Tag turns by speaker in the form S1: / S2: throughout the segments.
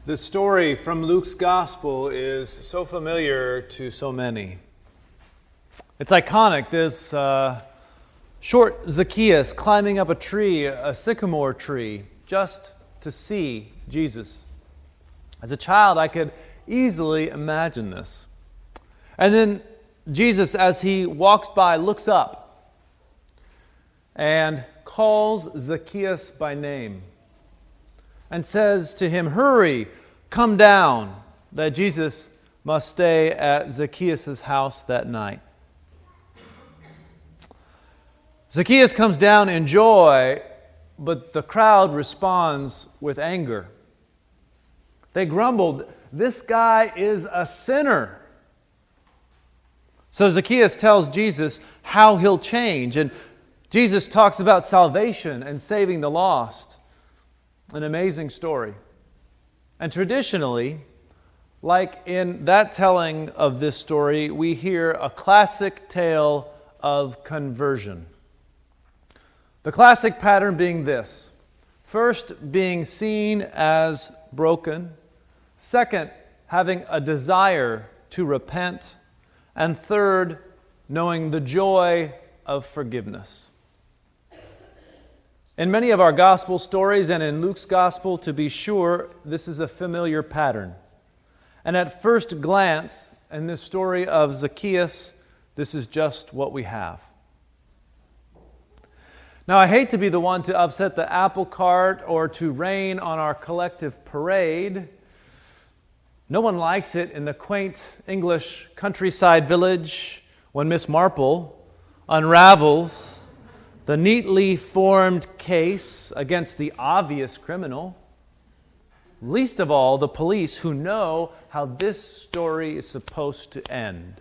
S1: The story from Luke's Gospel is so familiar to so many. It's iconic, this short Zacchaeus climbing up a tree, a sycamore tree, just to see Jesus. As a child, I could easily imagine this. And then Jesus, as he walks by, looks up and calls Zacchaeus by name and says to him, "Hurry, come down," that Jesus must stay at Zacchaeus' house that night. Zacchaeus comes down in joy, but the crowd responds with anger. They grumbled, "This guy is a sinner." So Zacchaeus tells Jesus how he'll change, and Jesus talks about salvation and saving the lost. An amazing story. And traditionally, like in that telling of this story, we hear a classic tale of conversion. The classic pattern being this: first, being seen as broken; second, having a desire to repent; and third, knowing the joy of forgiveness. In many of our gospel stories, and in Luke's gospel to be sure, this is a familiar pattern. And at first glance, in this story of Zacchaeus, this is just what we have. Now, I hate to be the one to upset the apple cart or to rain on our collective parade. No one likes it in the quaint English countryside village when Miss Marple unravels the neatly formed case against the obvious criminal. Least of all, the police, who know how this story is supposed to end.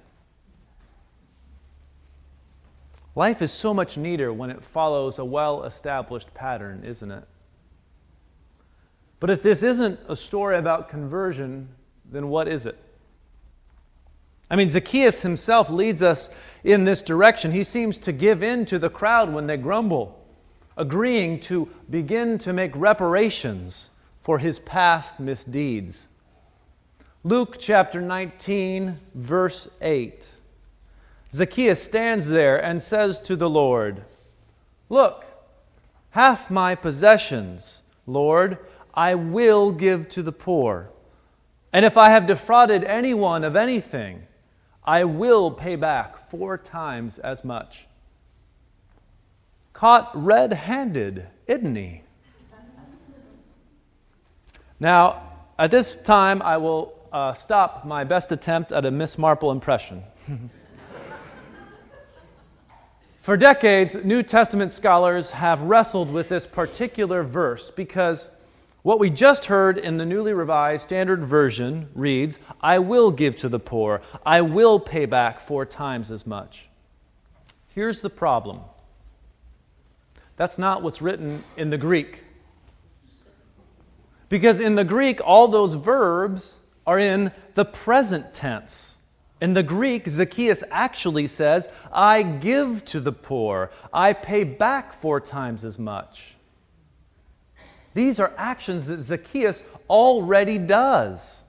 S1: Life is so much neater when it follows a well-established pattern, isn't it? But if this isn't a story about conversion, then what is it? I mean, Zacchaeus himself leads us in this direction. He seems to give in to the crowd when they grumble, agreeing to begin to make reparations for his past misdeeds. Luke chapter 19, verse 8. Zacchaeus stands there and says to the Lord, "Look, half my possessions, Lord, I will give to the poor. And if I have defrauded anyone of anything, I will pay back 4 times as much." Caught red-handed, isn't he? Now, at this time, I will stop my best attempt at a Miss Marple impression. For decades, New Testament scholars have wrestled with this particular verse because what we just heard in the newly revised Standard Version reads, "I will give to the poor. I will pay back 4 times as much." Here's the problem. That's not what's written in the Greek. Because in the Greek, all those verbs are in the present tense. In the Greek, Zacchaeus actually says, "I give to the poor. I pay back 4 times as much." These are actions that Zacchaeus already does.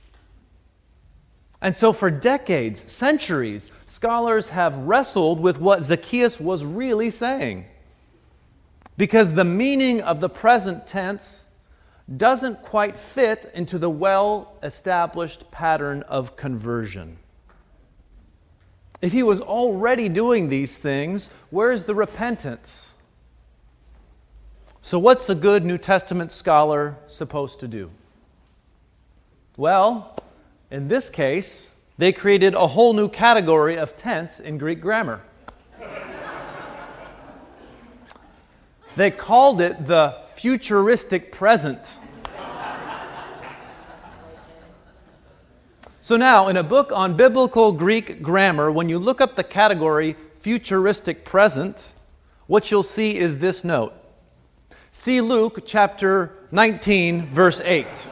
S1: And so for decades, centuries, scholars have wrestled with what Zacchaeus was really saying. Because the meaning of the present tense doesn't quite fit into the well-established pattern of conversion. If he was already doing these things, where's the repentance? So what's a good New Testament scholar supposed to do? Well, in this case, they created a whole new category of tense in Greek grammar. They called it the futuristic present. So now, in a book on biblical Greek grammar, when you look up the category futuristic present, what you'll see is this note. See Luke chapter 19, verse 8.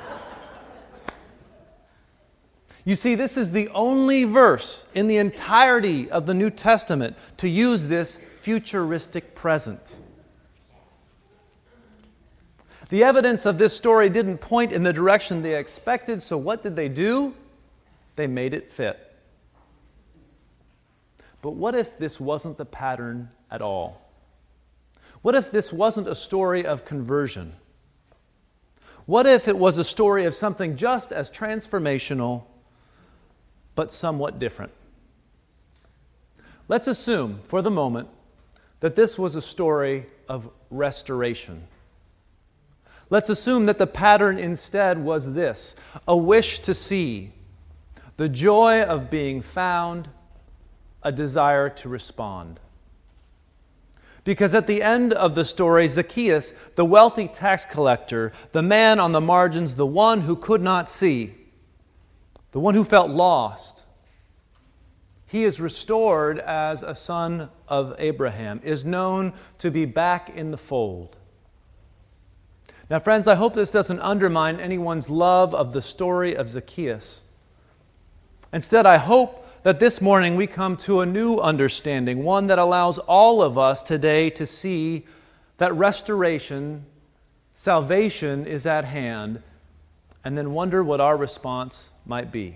S1: You see, this is the only verse in the entirety of the New Testament to use this futuristic present. The evidence of this story didn't point in the direction they expected, so what did they do? They made it fit. But what if this wasn't the pattern at all? What if this wasn't a story of conversion? What if it was a story of something just as transformational, but somewhat different? Let's assume, for the moment, that this was a story of restoration. Let's assume that the pattern instead was this: a wish to see, the joy of being found, a desire to respond. Because at the end of the story, Zacchaeus, the wealthy tax collector, the man on the margins, the one who could not see, the one who felt lost, he is restored as a son of Abraham, is known to be back in the fold. Now, friends, I hope this doesn't undermine anyone's love of the story of Zacchaeus. Instead, I hope that this morning we come to a new understanding, one that allows all of us today to see that restoration, salvation is at hand, and then wonder what our response might be.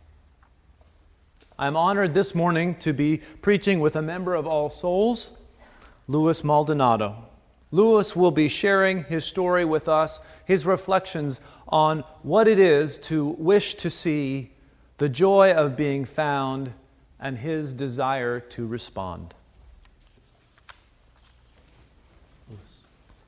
S1: I'm honored this morning to be preaching with a member of All Souls, Louis Maldonado. Louis will be sharing his story with us, his reflections on what it is to wish to see, the joy of being found, and his desire to respond. Louis.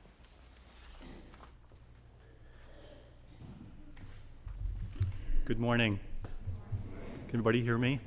S2: Good morning. Can everybody hear me?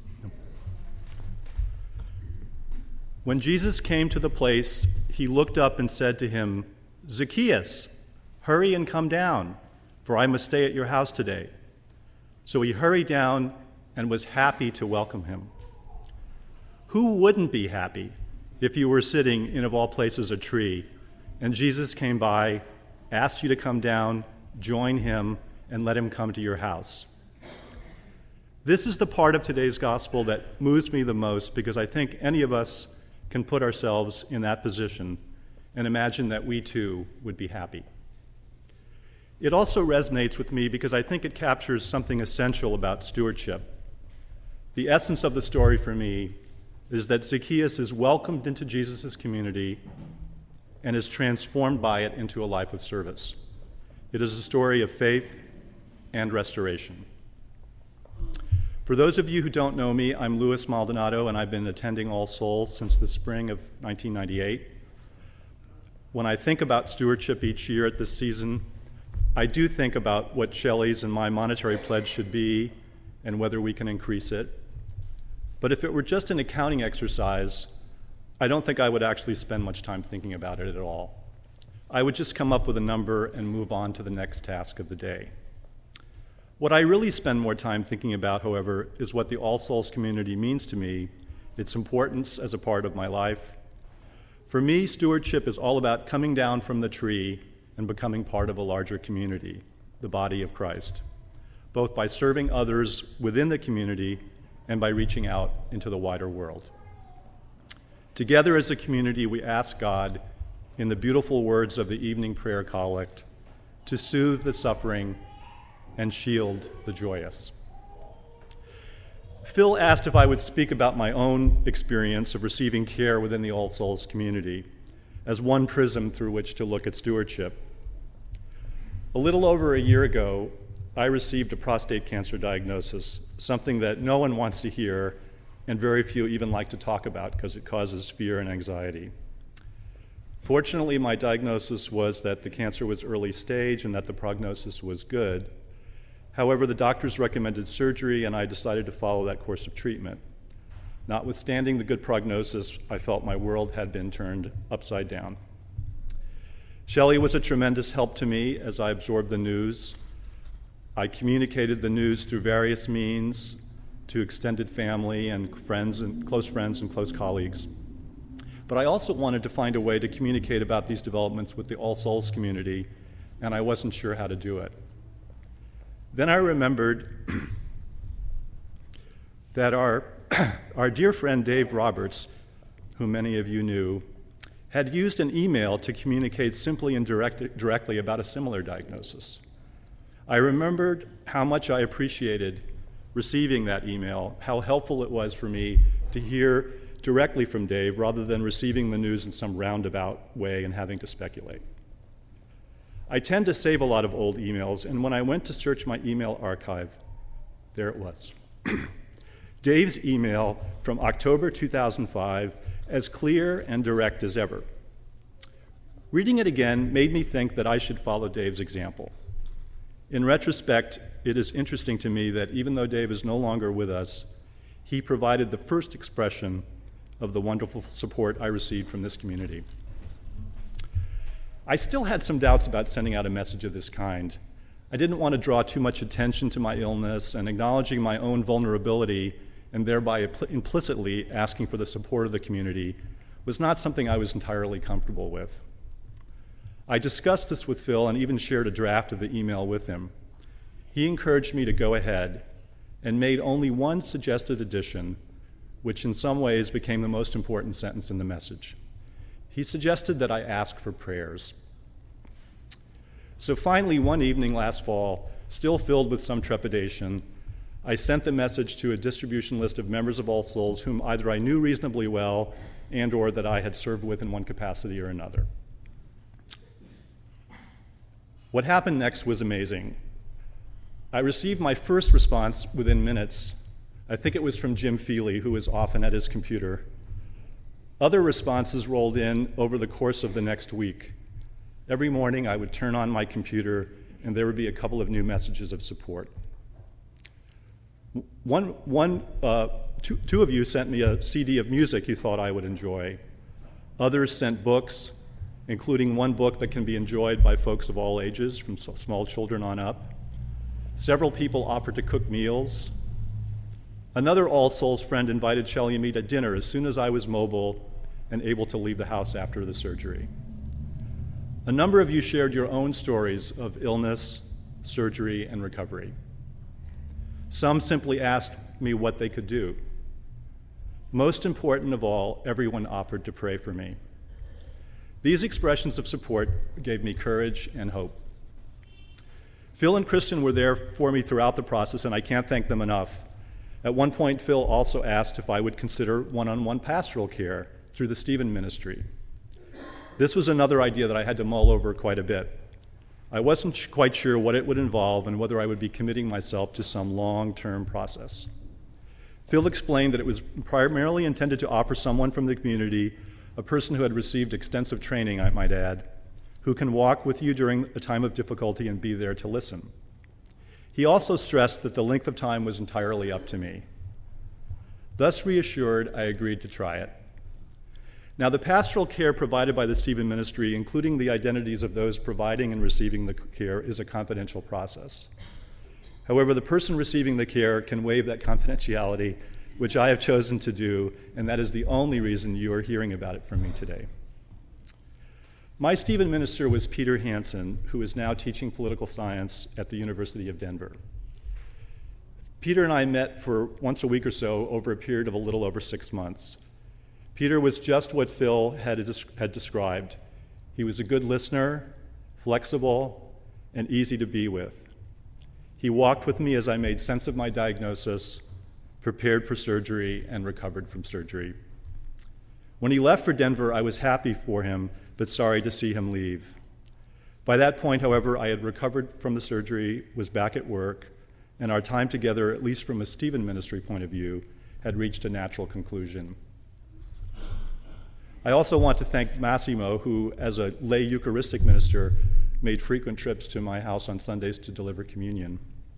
S2: When Jesus came to the place, he looked up and said to him, "Zacchaeus, hurry and come down, for I must stay at your house today." So he hurried down and was happy to welcome him. Who wouldn't be happy if you were sitting in, of all places, a tree, and Jesus came by, asked you to come down, join him, and let him come to your house? This is the part of today's gospel that moves me the most, because I think any of us can put ourselves in that position and imagine that we too would be happy. It also resonates with me because I think it captures something essential about stewardship. The essence of the story for me is that Zacchaeus is welcomed into Jesus' community and is transformed by it into a life of service. It is a story of faith and restoration. For those of you who don't know me, I'm Louis Maldonado, and I've been attending All Souls since the spring of 1998. When I think about stewardship each year at this season, I do think about what Shelley's and my monetary pledge should be and whether we can increase it. But if it were just an accounting exercise, I don't think I would actually spend much time thinking about it at all. I would just come up with a number and move on to the next task of the day. What I really spend more time thinking about, however, is what the All Souls community means to me, its importance as a part of my life. For me, stewardship is all about coming down from the tree and becoming part of a larger community, the body of Christ, both by serving others within the community and by reaching out into the wider world. Together as a community, we ask God, in the beautiful words of the evening prayer collect, to soothe the suffering and shield the joyous. Phil asked if I would speak about my own experience of receiving care within the All Souls community as one prism through which to look at stewardship. A little over a year ago, I received a prostate cancer diagnosis, something that no one wants to hear and very few even like to talk about because it causes fear and anxiety. Fortunately, my diagnosis was that the cancer was early stage and that the prognosis was good. However, the doctors recommended surgery, and I decided to follow that course of treatment. Notwithstanding the good prognosis, I felt my world had been turned upside down. Shelley was a tremendous help to me as I absorbed the news. I communicated the news through various means to extended family and friends and close colleagues. But I also wanted to find a way to communicate about these developments with the All Souls community, and I wasn't sure how to do it. Then I remembered that our dear friend Dave Roberts, whom many of you knew, had used an email to communicate simply and directly about a similar diagnosis. I remembered how much I appreciated receiving that email, how helpful it was for me to hear directly from Dave rather than receiving the news in some roundabout way and having to speculate. I tend to save a lot of old emails, and when I went to search my email archive, there it was. Dave's email from October 2005, as clear and direct as ever. Reading it again made me think that I should follow Dave's example. In retrospect, it is interesting to me that even though Dave is no longer with us, he provided the first expression of the wonderful support I received from this community. I still had some doubts about sending out a message of this kind. I didn't want to draw too much attention to my illness, and acknowledging my own vulnerability and thereby implicitly asking for the support of the community was not something I was entirely comfortable with. I discussed this with Phil and even shared a draft of the email with him. He encouraged me to go ahead and made only one suggested addition, which in some ways became the most important sentence in the message. He suggested that I ask for prayers. So finally, one evening last fall, still filled with some trepidation, I sent the message to a distribution list of members of All Souls whom either I knew reasonably well and or that I had served with in one capacity or another. What happened next was amazing. I received my first response within minutes. I think it was from Jim Feely, who was often at his computer. Other responses rolled in over the course of the next week. Every morning I would turn on my computer and there would be a couple of new messages of support. Two of you sent me a CD of music you thought I would enjoy. Others sent books, including one book that can be enjoyed by folks of all ages, from small children on up. Several people offered to cook meals. Another All Souls friend invited Shelley and me to dinner as soon as I was mobile and able to leave the house after the surgery. A number of you shared your own stories of illness, surgery, and recovery. Some simply asked me what they could do. Most important of all, everyone offered to pray for me. These expressions of support gave me courage and hope. Phil and Kristen were there for me throughout the process, and I can't thank them enough. At one point, Phil also asked if I would consider one-on-one pastoral care through the Stephen Ministry. This was another idea that I had to mull over quite a bit. I wasn't quite sure what it would involve and whether I would be committing myself to some long-term process. Phil explained that it was primarily intended to offer someone from the community, a person who had received extensive training, I might add, who can walk with you during a time of difficulty and be there to listen. He also stressed that the length of time was entirely up to me. Thus reassured, I agreed to try it. Now, the pastoral care provided by the Stephen Ministry, including the identities of those providing and receiving the care, is a confidential process. However, the person receiving the care can waive that confidentiality, which I have chosen to do, and that is the only reason you are hearing about it from me today. My Stephen minister was Peter Hansen, who is now teaching political science at the University of Denver. Peter and I met for once a week or so over a period of a little over 6 months. Peter was just what Phil had described. He was a good listener, flexible, and easy to be with. He walked with me as I made sense of my diagnosis, prepared for surgery, and recovered from surgery. When he left for Denver, I was happy for him, but sorry to see him leave. By that point, however, I had recovered from the surgery, was back at work, and our time together, at least from a Stephen Ministry point of view, had reached a natural conclusion. I also want to thank Massimo, who, as a lay Eucharistic minister, made frequent trips to my house on Sundays to deliver communion.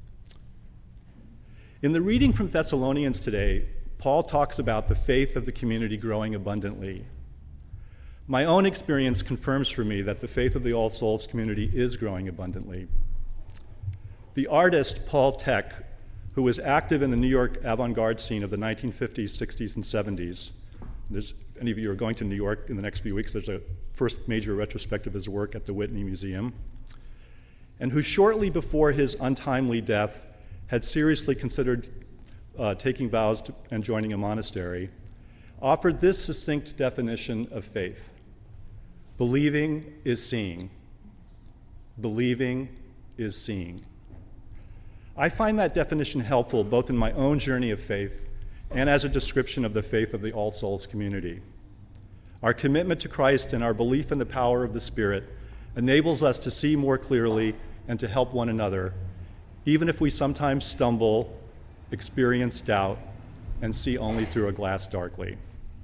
S2: In the reading from Thessalonians today, Paul talks about the faith of the community growing abundantly. My own experience confirms for me that the faith of the All Souls community is growing abundantly. The artist Paul Thek, who was active in the New York avant-garde scene of the 1950s, 60s, and 70s, if any of you are going to New York in the next few weeks, there's a first major retrospective of his work at the Whitney Museum, and who shortly before his untimely death had seriously considered taking vows and joining a monastery, offered this succinct definition of faith. Believing is seeing. Believing is seeing. I find that definition helpful both in my own journey of faith and as a description of the faith of the All Souls community. Our commitment to Christ and our belief in the power of the Spirit enables us to see more clearly and to help one another, even if we sometimes stumble, experience doubt, and see only through a glass darkly.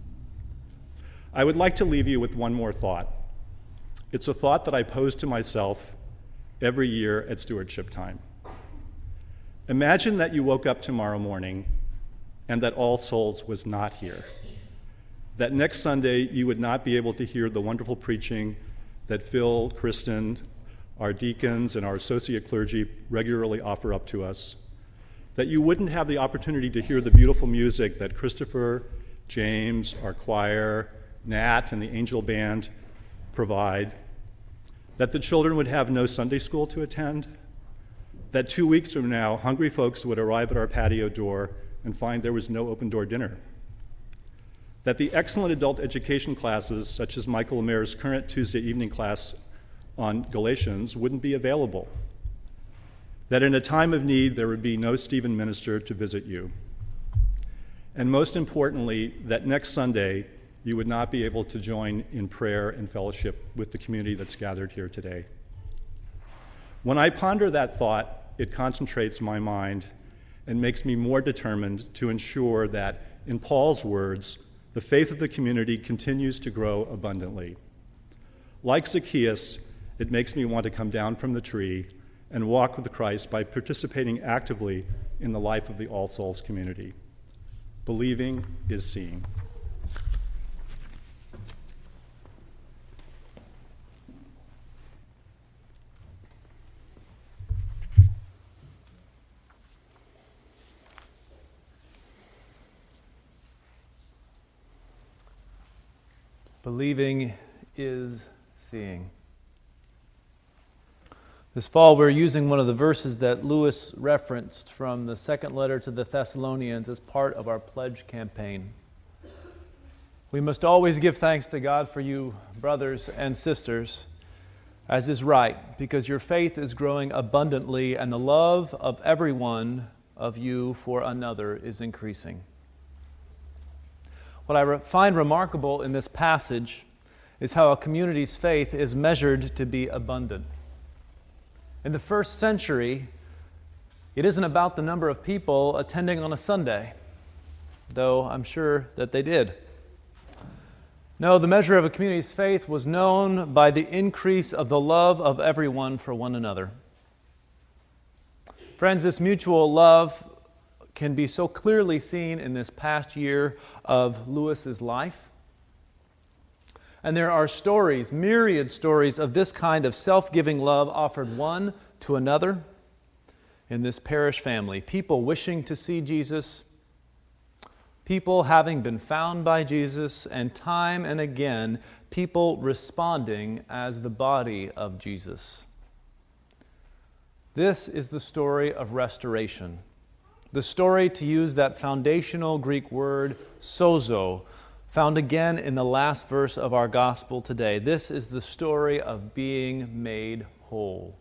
S2: I would like to leave you with one more thought. It's a thought that I pose to myself every year at stewardship time. Imagine that you woke up tomorrow morning and that All Souls was not here. That next Sunday you would not be able to hear the wonderful preaching that Phil, Kristen, our deacons, and our associate clergy regularly offer up to us. That you wouldn't have the opportunity to hear the beautiful music that Christopher, James, our choir, Nat, and the Angel Band provide. That the children would have no Sunday school to attend. That 2 weeks from now, hungry folks would arrive at our patio door and find there was no open-door dinner. That the excellent adult education classes, such as Michael Lemaire's current Tuesday evening class on Galatians, wouldn't be available. That in a time of need, there would be no Stephen minister to visit you. And most importantly, that next Sunday, you would not be able to join in prayer and fellowship with the community that's gathered here today. When I ponder that thought, it concentrates my mind and makes me more determined to ensure that, in Paul's words, the faith of the community continues to grow abundantly. Like Zacchaeus, it makes me want to come down from the tree and walk with Christ by participating actively in the life of the All Souls community. Believing is seeing.
S1: Believing is seeing. This fall, we're using one of the verses that Lewis referenced from the second letter to the Thessalonians as part of our pledge campaign. We must always give thanks to God for you, brothers and sisters, as is right, because your faith is growing abundantly and the love of every one of you for another is increasing. What I find remarkable in this passage is how a community's faith is measured to be abundant. In the first century, it isn't about the number of people attending on a Sunday, though I'm sure that they did. No, the measure of a community's faith was known by the increase of the love of everyone for one another. Friends, this mutual love can be so clearly seen in this past year of Lewis's life. And there are stories, myriad stories of this kind of self-giving love offered one to another in this parish family. People wishing to see Jesus, people having been found by Jesus, and time and again, people responding as the body of Jesus. This is the story of restoration. The story, to use that foundational Greek word, sozo, found again in the last verse of our gospel today. This is the story of being made whole.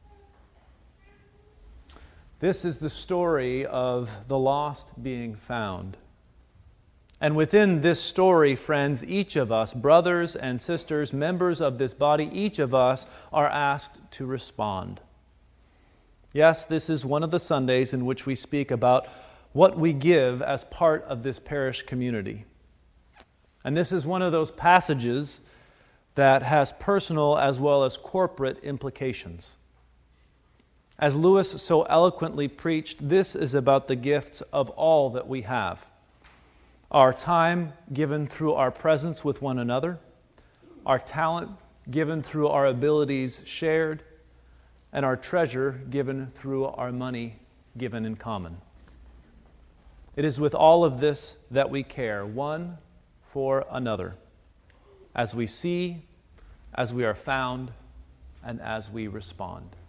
S1: This is the story of the lost being found. And within this story, friends, each of us, brothers and sisters, members of this body, each of us are asked to respond. Yes, this is one of the Sundays in which we speak about what we give as part of this parish community. And this is one of those passages that has personal as well as corporate implications. As Lewis so eloquently preached, this is about the gifts of all that we have. Our time given through our presence with one another, our talent given through our abilities shared, and our treasure given through our money given in common. It is with all of this that we care, one for another, as we see, as we are found, and as we respond.